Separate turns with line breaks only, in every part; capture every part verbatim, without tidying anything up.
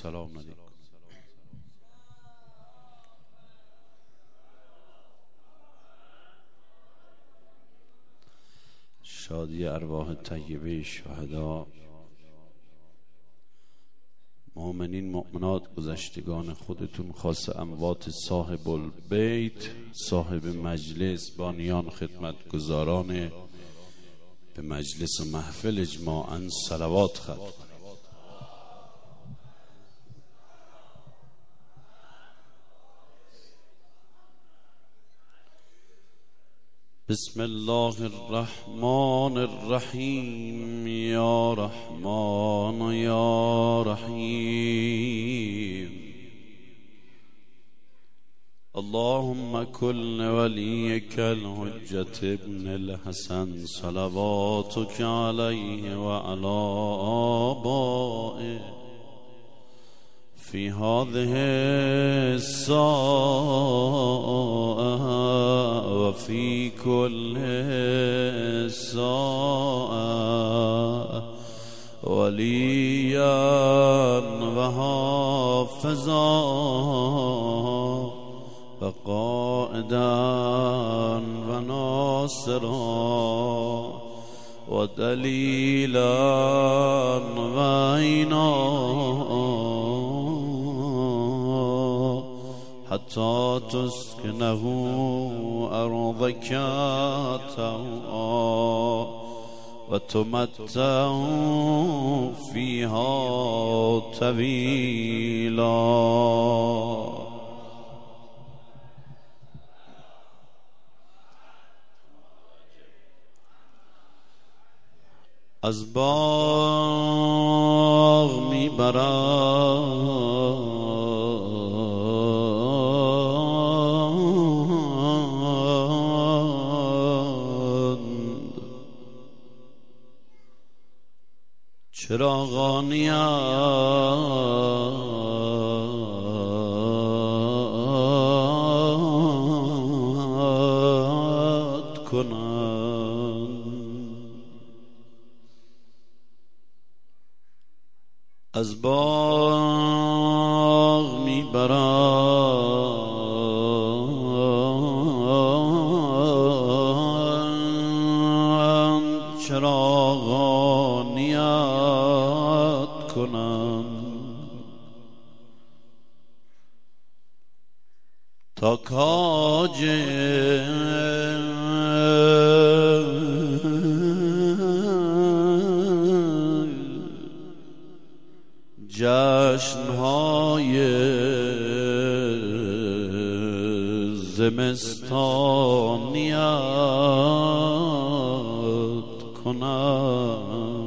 سلام علیکم. شادی ارواح طیبه شهدا، مؤمنین مؤمنات گذشتگان خودتون، خاص اموات صاحب البیت، صاحب مجلس، بانیان، خدمتگزاران به مجلس و محفل اجماعاً صلوات ختم کنید. بسم الله الرحمن الرحیم. یا رحمان یا رحیم. اللهم کل ولیک الحجة ابن الحسن صلواتک علیه و علی آبائه فی هذه الساعة و فی کل ساعة ولیا و حافظا و قائدا و ناصرا و دلیلا و عینا حتی تسکنه ارضک طوعا و تمتع فیها طویلا. از باغ میبرند چراغانی یاد کنند. از باغ میبرند چراغانی یاد کنند تا کاج جشن‌های زمستان یاد کنم.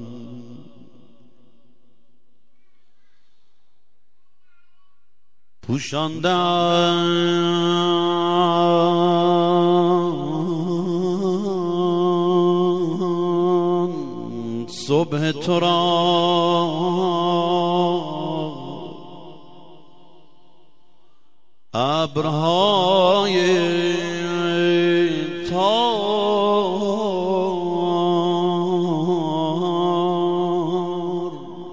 پوشاندند صبح تو را ابرهای تار،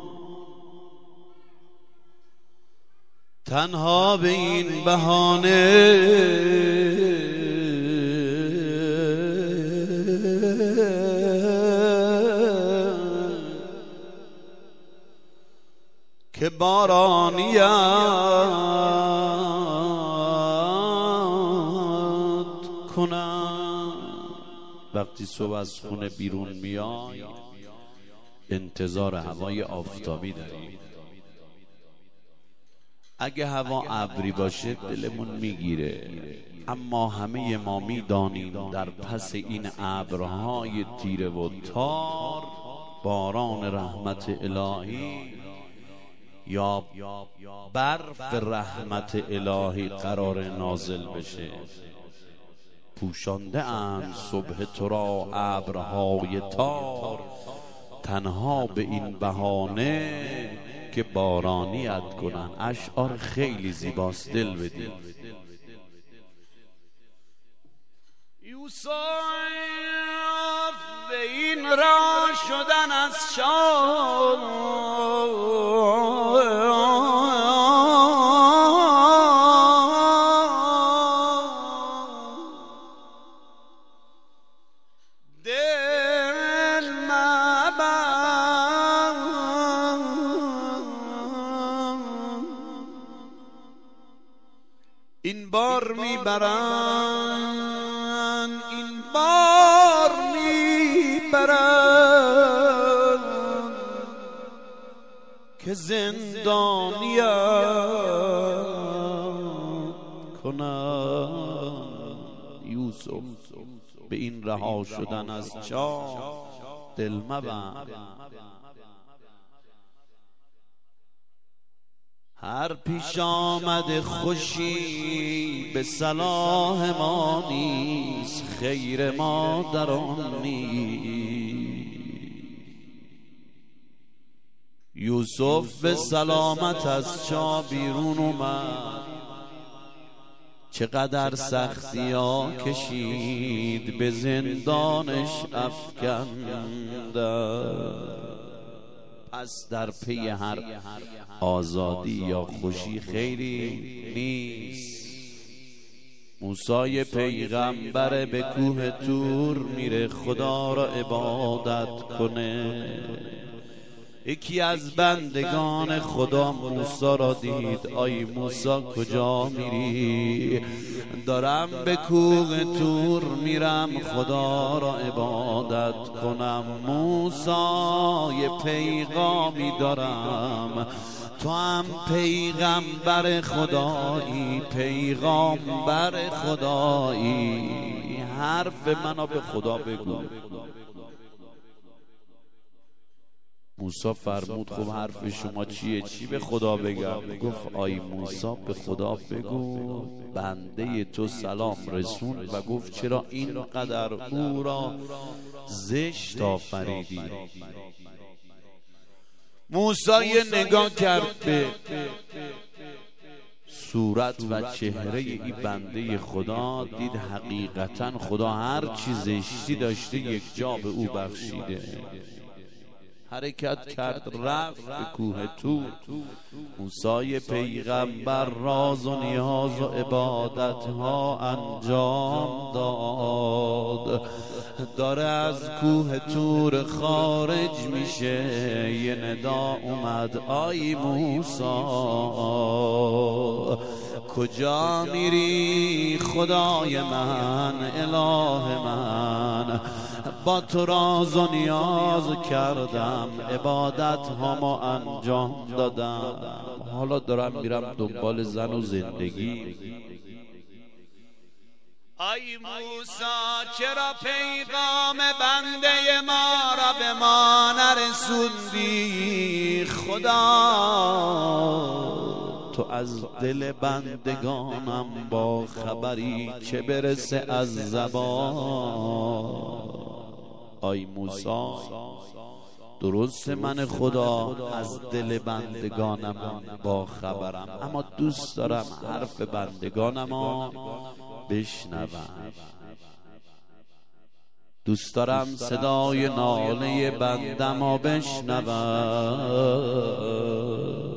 تنها به این بهانه که بارانی کنم. وقتی صبح از خونه بیرون میای انتظار هوای آفتابی داری. اگه هوا ابری باشه دلمون میگیره، اما همه ما میدانیم در پس این ابرهای تیره و تار باران رحمت الهی یا برف رحمت الهی قرار نازل بشه. پوشانده اند صبح تو را ابرهای تار، تنها به این بهانه که بارانیت کنن. اشعار خیلی زیباست، دل بدید. یوسف به این را شدن از شاه این بار میبرن، این بار میبرن که زندانیت کنن. یوسف به این رها شدن از چاه دل مبند. هر پیش آمد خوشی به صلاح ما نیست، خیر ما در آن نیست. یوسف به سلامت از چاه بیرون اومد، چقدر سختی ها کشید به زندانش افکند. پس در پی هر آزادی یا خوشی خیری نیست. موسی پیغمبر به کوه طور میره خدا را عبادت کنه. یکی از بندگان خدا موسی را دید. آی موسی کجا میری؟ دارم به کوه طور میرم خدا را عبادت کنم. موسی یه پیغامی دارم، تو هم پیغمبر خدایی، پیغمبر خدایی، حرف منو به خدا بگو. موسی فرمود خب حرف شما چیه؟ چی به خدا بگم؟ گفت آی موسی به خدا بگو بنده تو سلام رسون و گفت چرا اینقدر او را زشت آفریدی. موسی نگاه کرد به صورت و چهره این بنده خدا، دید حقیقتا خدا هر چی زشتی داشته یک جا به او بخشیده. حرکت کرد رفت به کوه طور. موسی پیغمبر راز و نیاز و عبادت ها انجام داد. داره از کوه طور خارج میشه، یه ندا اومد آی موسی کجا میری خدای من اله من؟ با تو راز و نیاز کردم، عبادت هامو انجام دادم، حالا دارم میرم دنبال زن و زندگی. ای موسی چرا پیغام بنده ما را به ما نرسوندی؟ خدا تو از دل بندگانم با خبری، چه برسه از زبان. آی موسی درست من خدا از دل بندگانم با خبرم، اما دوست دارم حرف بندگانم بشنوم. دوست دارم صدای ناله بندم بشنوم.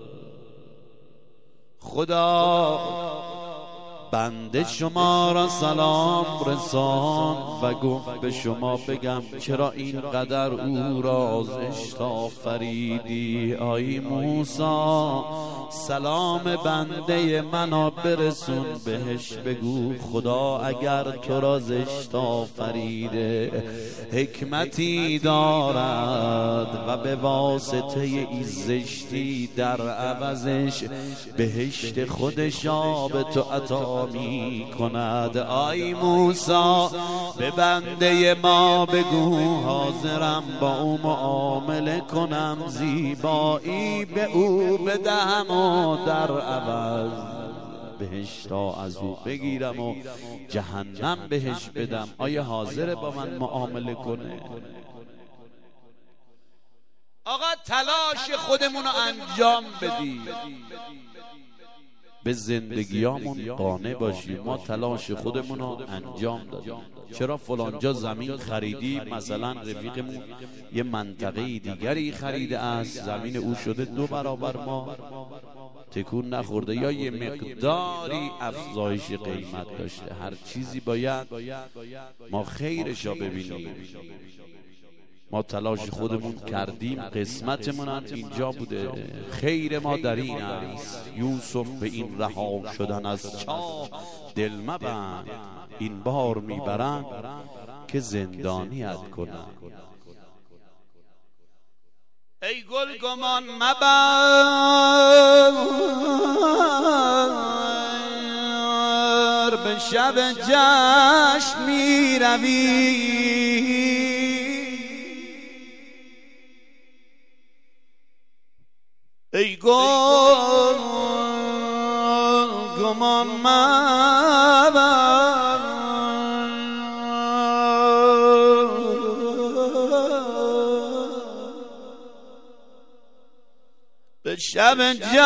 خدا بنده شما را سلام رسان و گفت به شما بگم چرا اینقدر او را زشت آفریدی. آی موسی سلام بنده منو برسون بهش، بگو خدا اگر تو را زشت آفریده حکمتی دارد و به واسطه این زشتی در عوضش بهشت خودش به تو عطا می کند. آی موسی به بنده ما بگو حاضرم با او معامله کنم، زیبایی به او بدهم و در عوض بهشتا از او بگیرم و جهنم بهش بدم. آیا حاضر با من معامله کنه؟ آقا تلاش خودمون رو انجام بدیم، به زندگیامون قانع باشیم. ما تلاش خودمون رو انجام دادیم. چرا فلانجا زمین خریدی؟ مثلا رفیقمون یه منطقه دیگری خریده است، زمین او شده دو برابر ما، تکون نخورده یا یه مقداری افزایش قیمت داشته. هر چیزی باید ما خیرشا ببینیم. ما تلاش خودمون کردیم، قسمتمون هم اینجا بوده، خیر ما در این است. یوسف به این رها شدن از چاه دل مبند، این بار میبرن که زندانیت کنن. ای گل گمان مبر، به شب جشن می روی. ای گل گمان مبر، به شب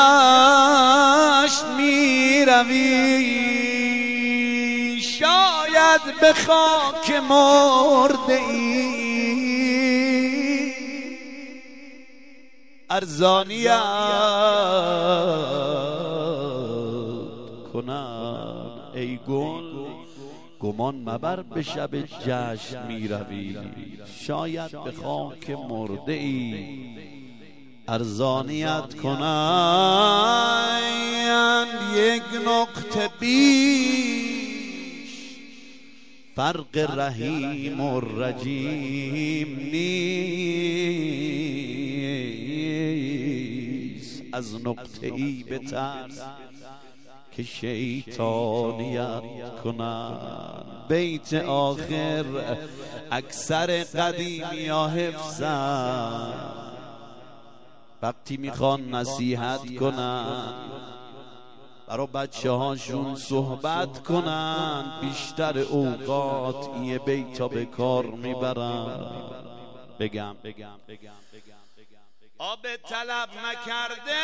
جشن می روی. شاید به خاک مرده ای ارزانیت کنن. ای گل گمان مبر، به شب جشن می روی. شاید به خاک مرده ای ارزانیت کنند. یک نقطه بیش فرق رحیم و رجیم نیست. از نقطه ای بترس که شیطانیت کنند. بیت آخر اکثر قدیمی ها حفظن، وقتی میخوان نصیحت کنن برای بچه هاشون صحبت کنن، بیشتر اوقات این بیتا به کار میبرن. بگم آب طلب نکرده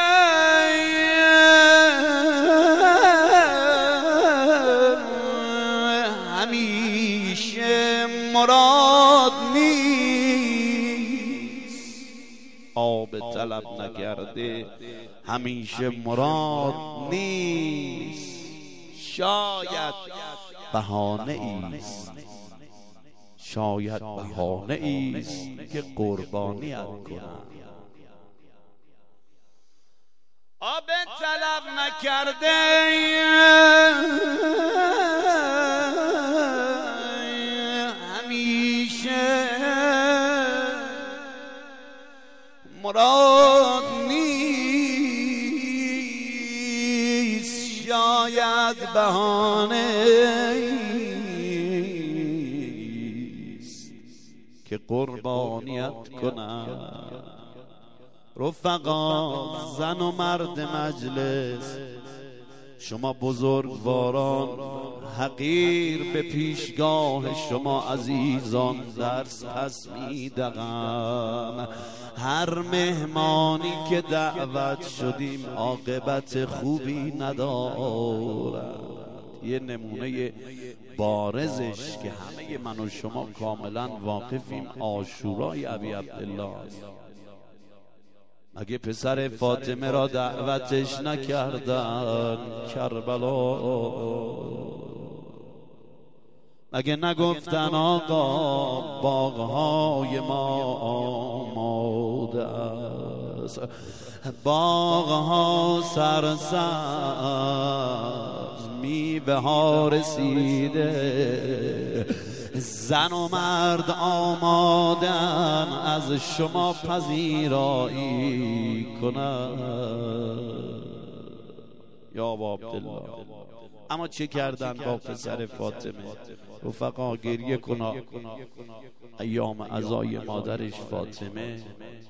همیشه مراد نیست. آب طلب نکرده همیشه مراد نیست. شاید بهانه ایست، شاید بهانه ایست که قربانیت کنم. آب طلب نکرده همیشه مراد نیست. شاید بهانه ایست که قربانیت کنم. رفقا، زن و مرد مجلس، شما بزرگواران، حقیر به پیشگاه شما عزیزان درس پس میدهم. هر مهمانی که دعوت شدیم عاقبت خوبی ندارد. یه نمونه بارزش که همه من و شما کاملا واقفیم، عاشورای ابی عبدالله. مگه پسر فاطمه را دعوتش نکردن کربلا؟ مگه نگفتن آقا باغهای ما آماده است، باغها سرسبز، میوه ها رسیده، زن و مرد آمادن از شما پذیرایی کنند. یا ابا عبدالله، اما چه کردن با پسر فاطمه؟ رفقا گریه کنا. ایام عزای مادرش فاطمه،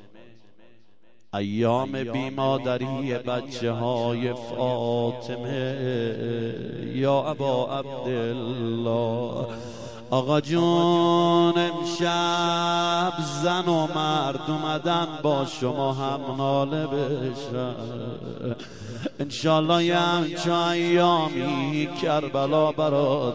ایام بیمادری بچه های فاطمه. یا ابا عبدالله، آقا جون امشب زن و مرد اومدن با شما هم ناله بشن. انشالله یه همچه ایامی کربلا برات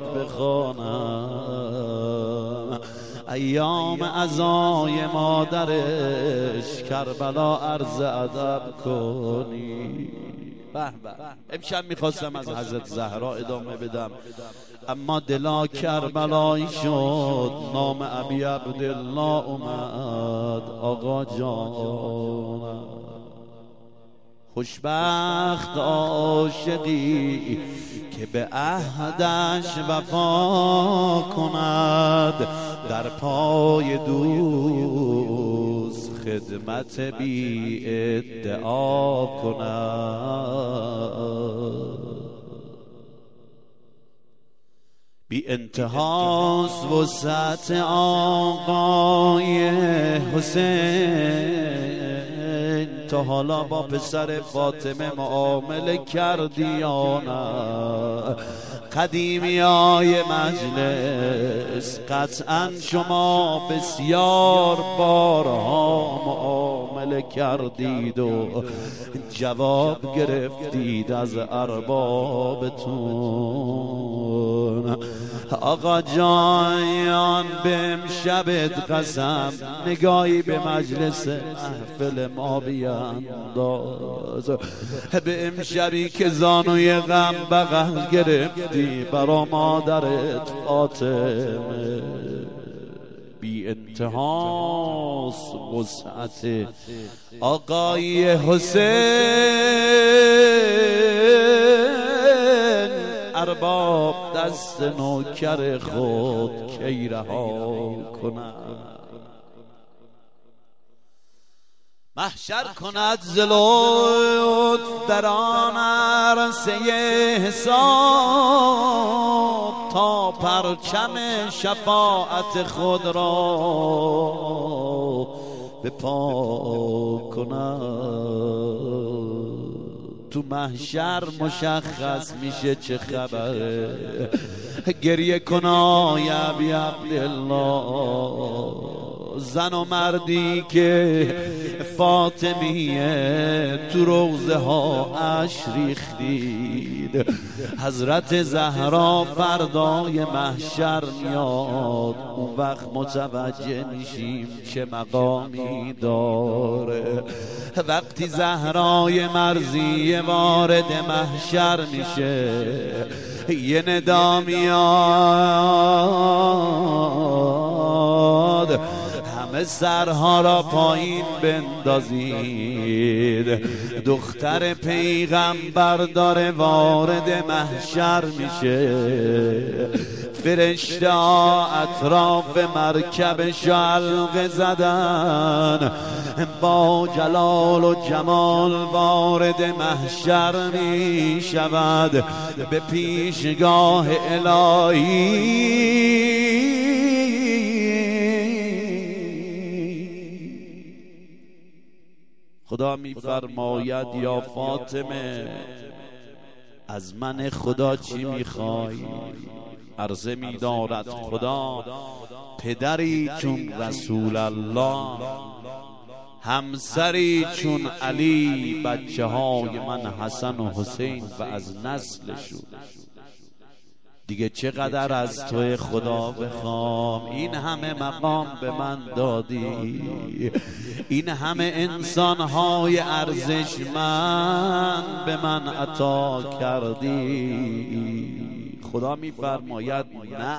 بخوانم. ایام عزای مادرش کربلا عرض ادب کنی. به به. امشب میخواستم از حضرت زهرا ادامه بدم، اما دلا کربلایی شد، نام ابی عبدالله اومد. آقا جان خوشبخت عاشقی که به عهدش وفا کند، در پای دوست خدمت بی ادعا کند. بی انتهاست وسعت آقای حسین، تا حالا با پسر فاطمه معامله کردی یا نه؟ قدیمی های مجلس قطعا شما بسیار بارها معامله کردید و جواب گرفتید از اربابتون. آقا جان به امشبت قسم نگاهی به مجلس محفل ما بیانداز، به امشبی که زانوی غم بغل گرفتی برا مادرت فاطمه. بی انتهاست وسعت آقای حسین، ارباب دست نوکر خود کی رها کند؟ محشر کند ز لطف در آن عرصه حساب، تا پرچم شفاعت خود را به پا کند. تو محشر مشخص میشه چه خبره. گریه کنای ابی عبدالله، زن و مردی که فاطمیه تو روزه ها اش ریختید. حضرت زهرا فردای محشر میاد، اون وقت متوجه میشیم چه مقامی داره. وقتی زهرای مرضیه وارد محشر میشه، یه ندا میاد همه سرها را پایین بندازید. دختر پیغمبر داره وارد محشر میشه، فرشته اطراف مرکبش حلقه زدن، با جلال و جمال وارد محشر می شود. به پیشگاه الهی خدا میفرماید یا فاطمه از من خدا چی میخوای؟ عرضه می‌دارد خدا پدری چون رسول الله، همسری چون علی، بچه های من حسن و حسین و از نسلشون. دیگه چقدر از توی خدا بخوام؟ این همه مقام به من دادی، این همه انسان‌های ارزشمند به من عطا کردی. خدا میفرماید نه،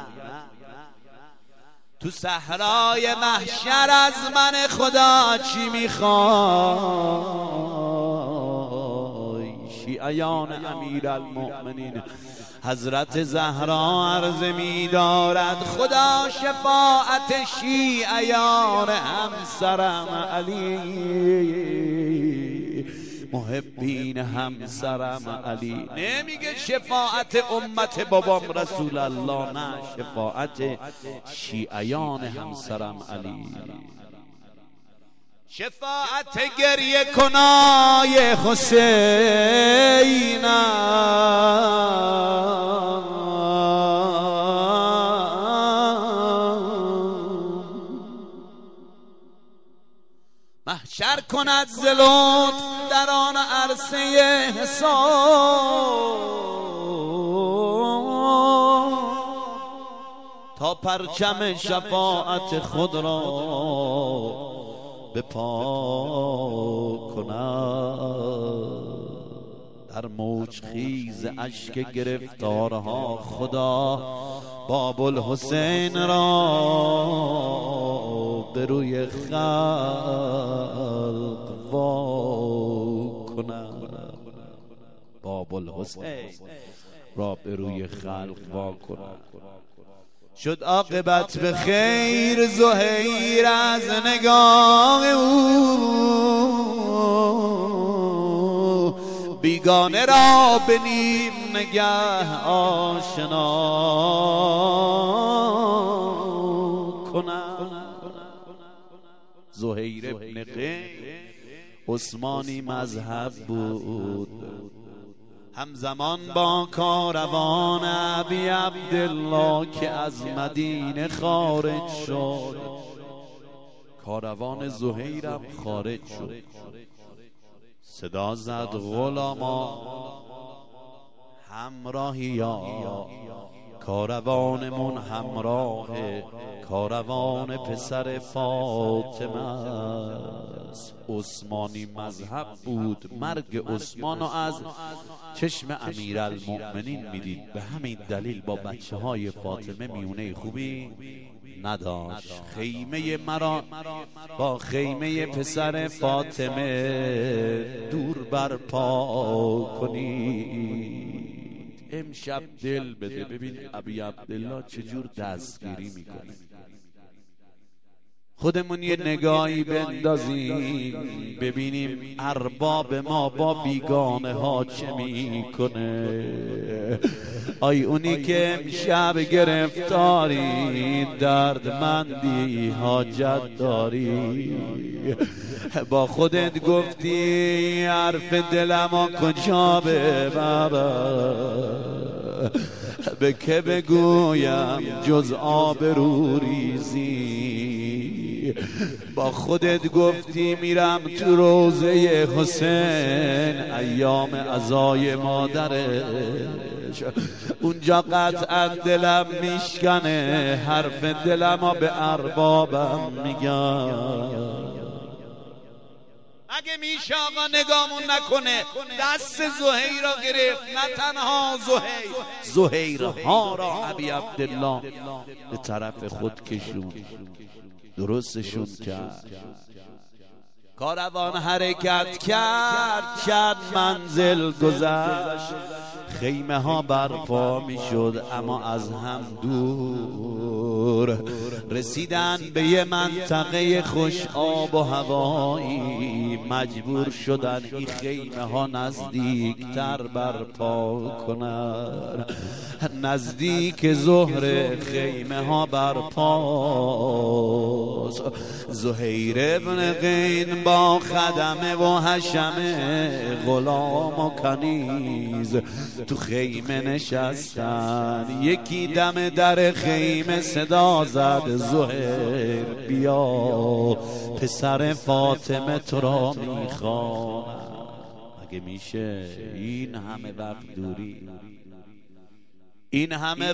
تو صحرای محشر از من خدا چی میخوای؟ شیعیان امیرالمؤمنین حضرت زهرا عرضه می دارد خدا شفاعت شیعیان همسرم علی، محبین همسرم علی. نمیگه شفاعت امت بابام رسول الله، نه، شفاعت شیعیان همسرم علی. شفاعت گریه کنای حسین، محشر کند ز لطف در آن عرصه حساب، تا پرچم شفاعت خود را به پا کند. بر موج خیز اشک گرفتارها خدا باب الحسین را به روی خلق وا کند. باب الحسین را به روی خلق وا کند. شد عاقبت به خیر زهیر از نگاه او، بیگانه را به نیم نگه آشنا کنند. زهیر ابن قین عثمانی مذهب بود، همزمان با کاروان ابی عبدالله که از مدینه خارج شد. کاروان زهیرم خارج شد. صدا زد غلاما همراهی یا کاروانمون همراه کاروان پسر فاطمه است. عثمانی مذهب بود. مرگ عثمانو از چشم امیرالمؤمنین میدید، به همین دلیل با بچه های فاطمه میونه خوبی نداشت. خیمه مرا با خیمه پسر فاطمه دور برپا کنید. امشب دل بده ببین ابی عبدالله چجور دستگیری میکنه. خودمون یه نگاهی بندازیم ببینیم ارباب ما با بیگانه ها چه میکنه. آی اونی که امشب گرفتاری دردمندی حاجت داری، با خودت گفتی حرف دلما کجا ببرم، به که بگویم جز آبرو ریزی. با خودت گفتی میرم تو روضه حسین ایام عزای مادرش، اونجا قطعا دلم میشکنه، حرف دلمو به اربابم میگم. اگه میشه آقا نگامون نکنه، دست زهیر را گرفت، نه تنها زهیر زهیرها را ابی عبدالله به طرف خود کشون، درستشون کرد. کاروان حرکت کرد، چند منزل گذشت، خیمه ها برپا می شد اما از هم دور. رسیدن به یه منطقه خوش آب و هوایی، مجبور شدن این خیمه ها نزدیکتر برپا کنن. نزدیک ظهر خیمه ها برپاست. زهیر ابن قین با خدمه و حشمه غلام و کنیز تو خیمه نشستن. یکی دم در خیمه صدا زد زهیر بیا، پسر فاطمه تو را میخوام. مگه میشه این همه وقت دوری، این همه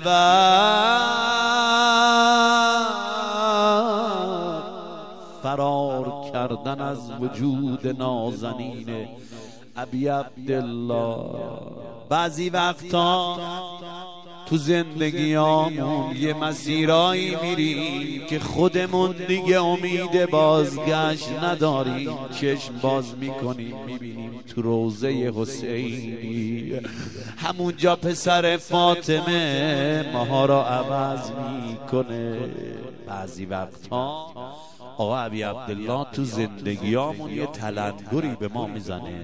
وقت فرار کردن از وجود نازنین ابی عبدالله؟ بعضی وقتا تو زندگیامون یه مسیرایی میریم که خودمون دیگه امید بازگشت نداریم. چشم باز میکنیم میبینیم تو روضه حسینی همونجا پسر فاطمه ماها را عوض میکنه. بعضی وقتا آقا ابی عبدالله تو زندگیامون یه تلنگری به ما میزنه.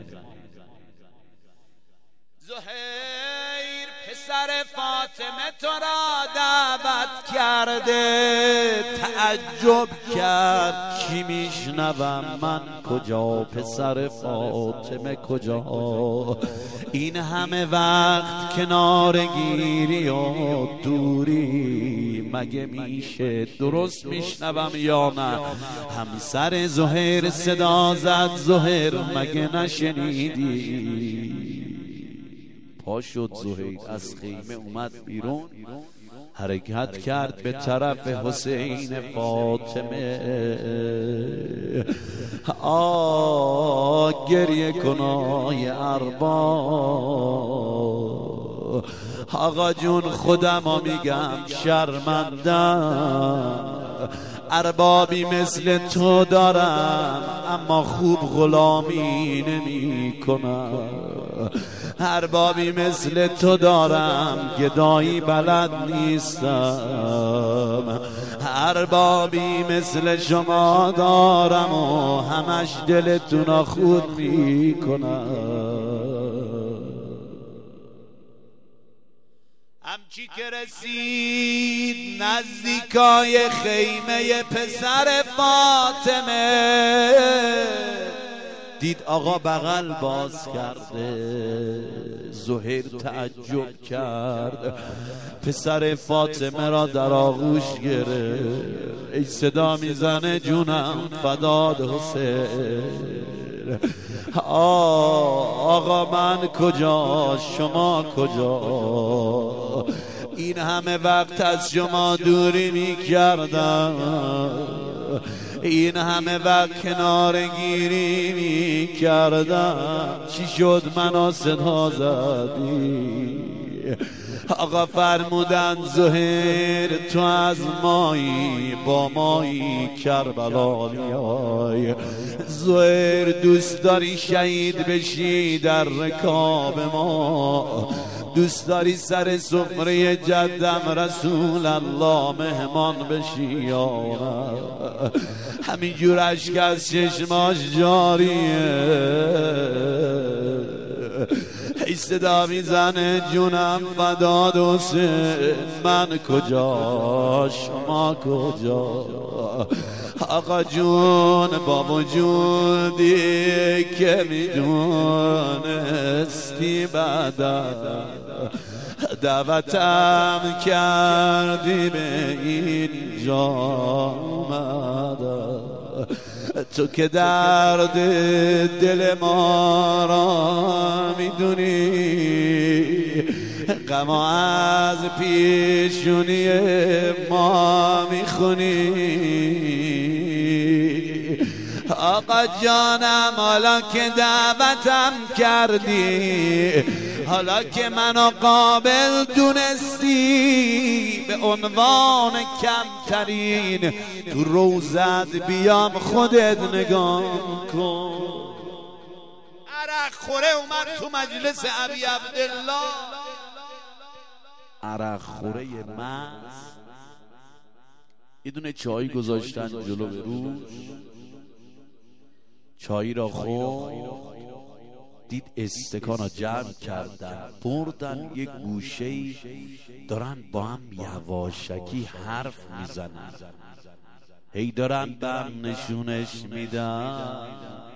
زهیر پسر فاطمه تو را دعوت کرده، تعجب کرد چی میشنوم من کجا، پسر فاطمه کجا، این همه وقت کنارگیری و دوری مگه میشه درست میشنوم یا نه؟ همسر زهیر صدا زد زهیر مگه نشنیدی؟ پا شد زهیر از خیمه اومد بیرون، حرکت کرد به طرف حسین فاطمه. آ گریه کنای ارباب، آقا جون خودمو میگم شرمندم، اربابی مثل تو دارم اما خوب غلامی نمی کنم، اربابی مثل تو دارم گدایی بلد نیستم، اربابی مثل شما دارم و همش دلتون خود می کنم. همچی که رسید نزدیکای خیمه پسر فاطمه، دید آقا بغل باز کرده. زهیر تعجب کرد، پسر فاطمه را در آغوش گرفت. ای صدا میزنه جونم فداد حسین. آقا من کجا شما کجا؟ این همه وقت از شما دوری میکردم، این همه وقت کنار گیری میکردم، چی شد منو صدا زدی؟ آقا فرمودن زهیر تو از مایی با مایی کربلا میای، زهیر دوست داری شهید بشی در رکاب ما، دوست داری سر سفره جدم رسول الله مهمان بشی یا نه؟ همینجور اشک از چشماش جاریه. ای صدا میزنه جونم فداد حسین، من کجا شما کجا؟ آقا جون با وجودی که میدونستی بعدا دعوتم کردی به اینجا آمدم، تو که درد دل ما را میدونی، غم از پیشونی ما میخونی. آقا جانم حالا که دعوتم کردی، حالا که منو قابل دونستی، به عنوان کمترین تو روزت بیام خودت نگاه کن. عرق خوره اومد تو مجلس ابی عبدالله، عرق خوره مست، یه دونه چای گذاشتن جلو به روش، چایی را خورد، دید استکان را جمع کردن بردن یه گوشه‌ای دارن با هم یواشکی حرف میزنن، هی دارن بهم نشونش میدن،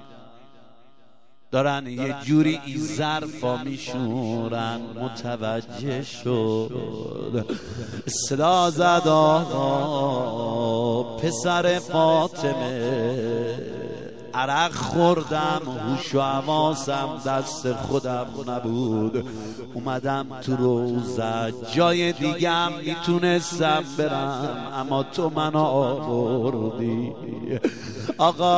دارن یه جوری این ظرفا میشورن. متوجه شد، صدا زد آقا پسر فاطمه، عرق خوردم هوش و حواسم دست خودم نبود، اومدم تو روزه، جای دیگم میتونستم برم اما تو منو آوردی. آقا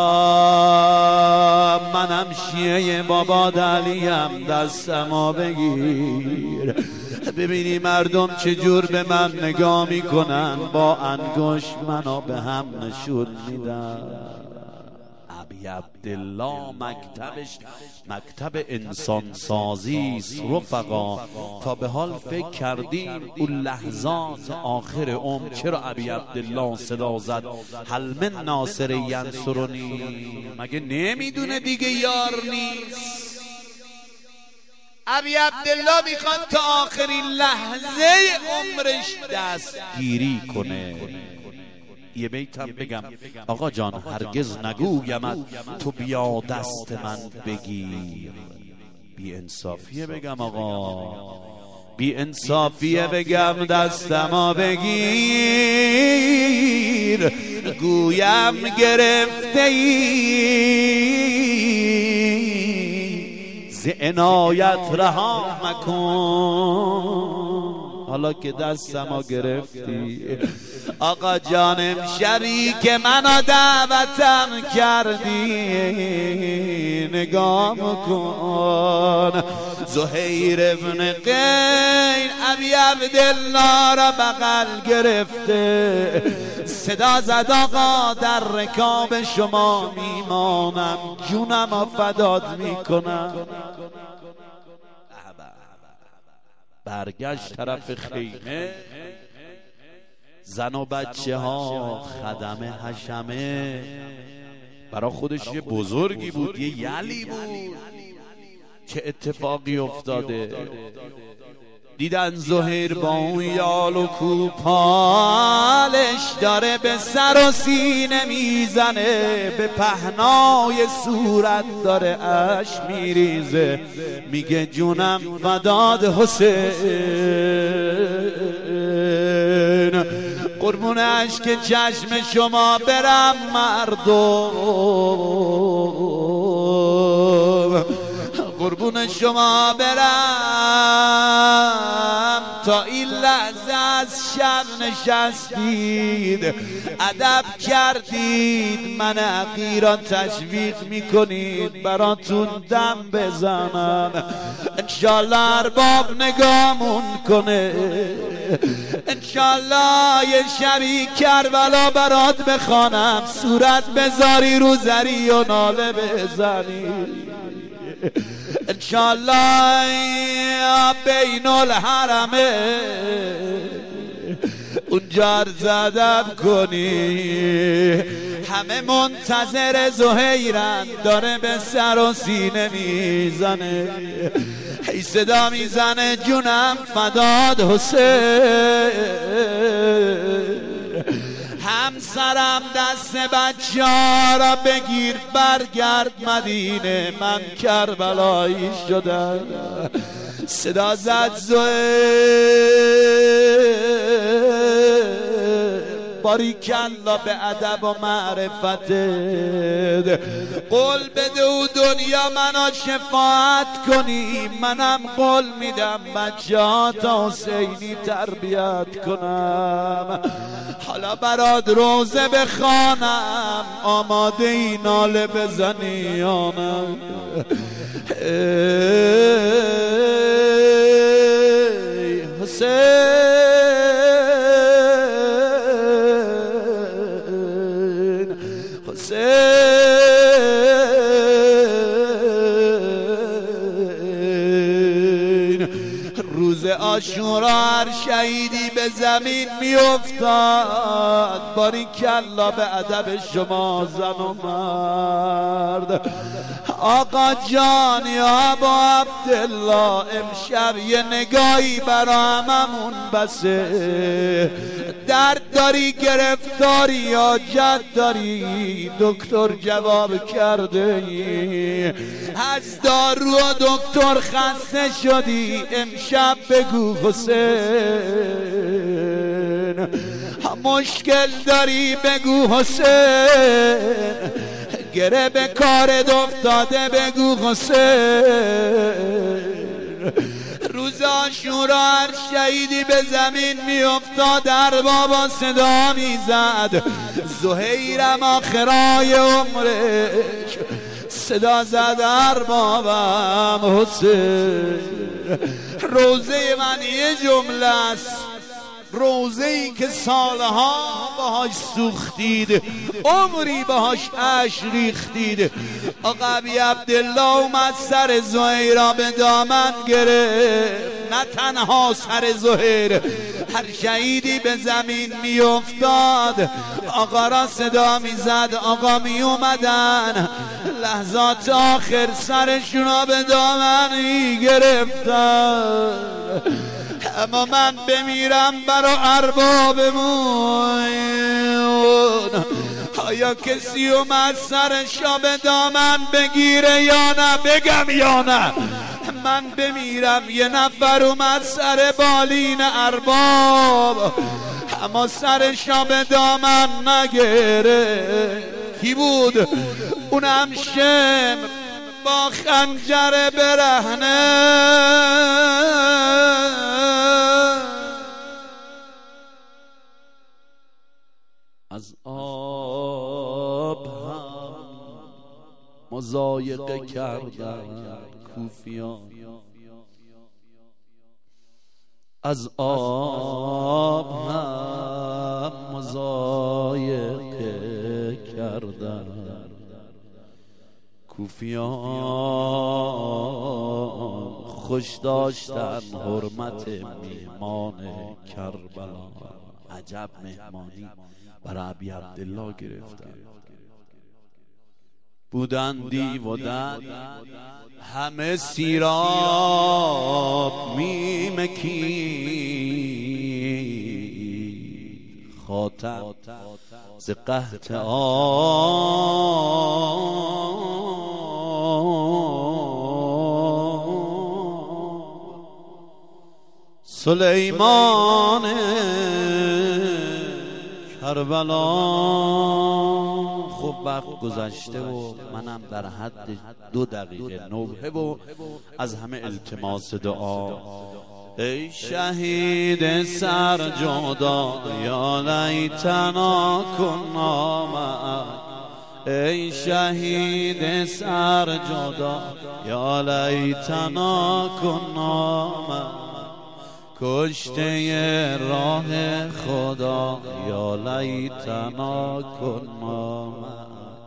منم شیعه بابا دلیم، دستمو بگیر ببینی مردم چجور به من نگاه میکنن، با انگشت منو به هم نشون میدن. ابی عبدالله مکتبش مکتب انسان سازی است رفقا. تا به حال فکر کردیم اون لحظات آخر عمر چرا ابی عبدالله صدا زد هل من ناصر ینصرنی؟ مگه نمیدونه دیگه یار نیست؟ ابی عبدالله میخواد تا آخرین لحظه عمرش دستگیری کنه. یه بیتم بگم آقا جان هرگز نگویمت تو بیا دست من بگیر، بی انصافیه بگم آقا، بی انصافیه بگم دستمو بگیر، گویم گرفته ای ز عنایت رها مکن. حالا که دستمو گرفتی. آقا جانم شریک منو دعوتم کردی، نگاه کن زهیر ابن قین ابی عبدالله را بغل گرفته، صدا زد آقا در رکاب شما میمانم، جونم فدات میکنم. برگشت طرف خیمه، زن و بچه ها خدم حشمه، برا خودش یه بزرگی بود، یه یلی بود که اتفاقی افتاده. دیدن زهیر با اون یال و کوپالش داره به سر و سینه میزنه، به پهنای صورت داره اش میریزه، میگه جونم فداد حسین، قربون اشک چشم شما برم مردم، قربون شما برم، تا این لحظه از شب نشستید ادب کردید، من حقیر را تشویق میکنید براتون دم بزنم. انشالله ارباب نگامون کنه، انشالله یه شبی کربلا برات بخوانم، صورت بذاری رو زری و ناله بزنی، انشالله بین الحرمه اونجا عرض ادب کنی. همه منتظر زهیرن، داره به سر و سینه میزنه، هی صدا میزنه جونم فداد حسین، همسرم دست بچه ها را بگیر برگرد مدینه، من کربلایی شدم. صدا زد زهیر باریکالله به ادب و معرفتت، قول بده و دنیا منو شفاعت کنی، منم قول میدم بچه ها تا حسینی تربیت کنم. حالا برات روزه بخوانم، آماده ای ناله بزنی یا نه؟ حسین روز عاشورا هر شهیدی به زمین میافتاد، باریکالله به ادب شما زن و مرد. آقا جان یا ابا عبدالله امشب یه نگاهی برا هممون بسه، درد داری گرفتاری یا جد داری؟ دکتر جواب کرده ای از دارو و دکتر خسته شدی، امشب بگو حسین. مشکل داری بگو حسین، گره به کارت افتاده بگو حسین. روز عاشورا هر شهیدی به زمین می افتاد، در بابا صدا می زد زهیرم آخرای عمرش، صدا زد اربابم حسین. روزه من یه جمله است، روزه ای که سالها باهاش سوختید، عمری باهاش اش ریختید. آقا ابی عبدالله اومد سر زهیر را به دامن گرفت، نه تنها سر زهیر، هر شهیدی به زمین می افتاد آقا را صدا می زد، آقا می اومدن لحظات آخر سرشون را به دامن می گرفتن. اما من بمیرم برا اربابمون، آیا کسی اومد سرشا به دامن بگیره یا نه؟ بگم یا نه؟ من بمیرم یه نفر اومد سر بالین ارباب، اما سرشا به دامن نگیره. کی بود؟ اونم شمر با خنجر برهنه، مزایقه کردن کوفیان، از آب هم مزایقه کردن کوفیان، خوش داشتن حرمت میهمان کربلا. عجب مهمانی برای ابی عبدالله گرفتن. بودن دیو و دد همه سیراب میمکید، خاتم ز قحط سلیمان کربلا. خب وقت گذشته و منم در حد دو دقیقه نوحه و از همه التماس دعا. ای شهید سر جدا یا لیتنا کنا معک، ای شهید سر جدا یا لیتنا کنا معک، کشته راه خدا یا لیتنا کنا معک،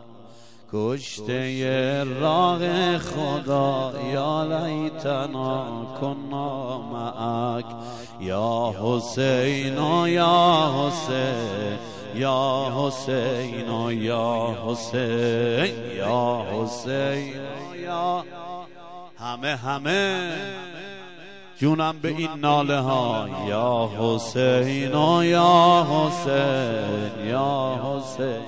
کشته راه خدا یا لیتنا کنا معک. یا حسین و یا حسین یا حسین و یا حسین یا حسین یا همه همه جونم به این ناله ها. یا حسین و یا حسین یا حسین.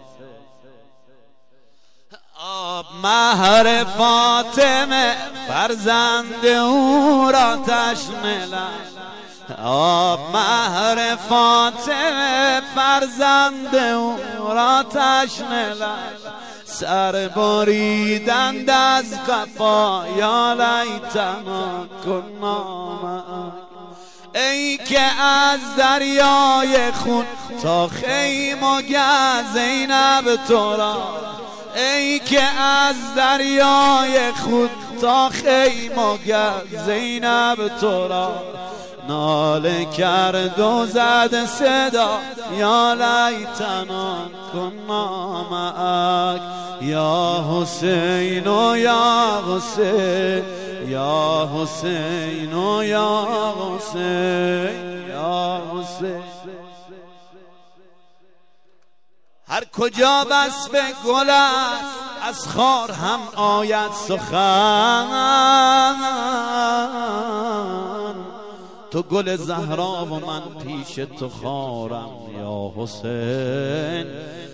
آب مهر فاطمه فرزند او را تشنلن، آب مهر فاطمه فرزند او را تشنلن، سر بریدند از قفا یا لیتنا کنا معک. ای که از دریای خون تا خیم و گه زینب تو را، ای که از دریای خون تا خیم و گه زینب تو را، ناله کرد و زد صدا یا لیتنا کنا معک. یا حسین و یا حسین یا حسین و یا حسین یا حسین. هر کجا وصف گل است از خار هم آید سخن، تو گل زهرا و من پیش تو خارم یا حسین